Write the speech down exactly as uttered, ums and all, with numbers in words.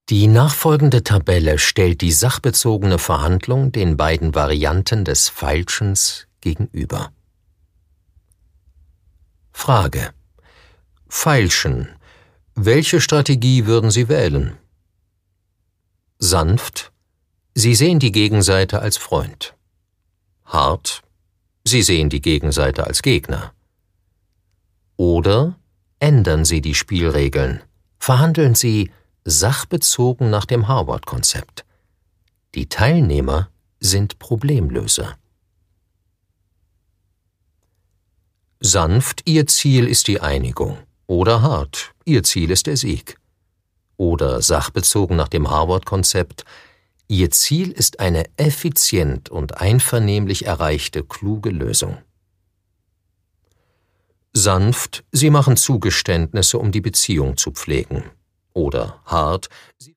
Die nachfolgende Tabelle stellt die sachbezogene Verhandlung den beiden Varianten des Feilschens gegenüber. Frage: Feilschen. Welche Strategie würden Sie wählen? Sanft: Sie sehen die Gegenseite als Freund. Hart: Sie sehen die Gegenseite als Gegner. Oder ändern Sie die Spielregeln. Verhandeln Sie sachbezogen nach dem Harvard-Konzept. Die Teilnehmer sind Problemlöser. Sanft: Ihr Ziel ist die Einigung. Oder hart: Ihr Ziel ist der Sieg. Oder sachbezogen nach dem Harvard-Konzept: Ihr Ziel ist eine effizient und einvernehmlich erreichte kluge Lösung. Sanft: Sie machen Zugeständnisse, um die Beziehung zu pflegen. Oder hart: Sie